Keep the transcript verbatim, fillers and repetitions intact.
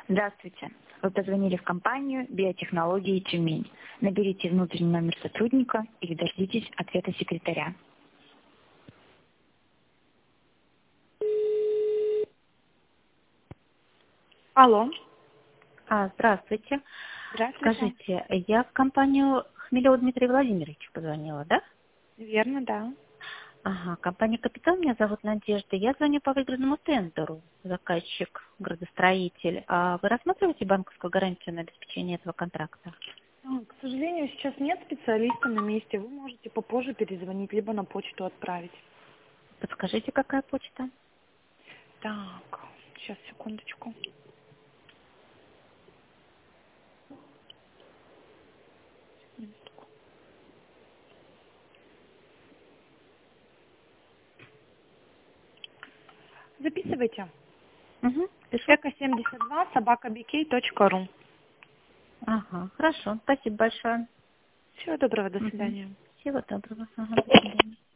Здравствуйте. Вы позвонили в компанию «Биотехнологии Тюмень». Наберите внутренний номер сотрудника или дождитесь ответа секретаря. Алло. А, здравствуйте. Здравствуйте. Скажите, я в компанию Хмелева Дмитрия Владимировича позвонила, да? Верно, да. Ага, компания «Капитал», меня зовут Надежда. Я звоню по выигранному тендеру. Заказчик, градостроитель. А вы рассматриваете банковскую гарантию на обеспечение этого контракта? А, К сожалению, сейчас нет специалиста на месте. Вы можете попозже перезвонить, либо на почту отправить. Подскажите, какая почта? Так, сейчас, секундочку. Минутку. Записывайте. Угу, пишу. эко семьдесят два собака би кей точка ру. Ага, хорошо. Спасибо большое. Всего доброго, до Мгм. свидания. Всего доброго. Ага, до свидания.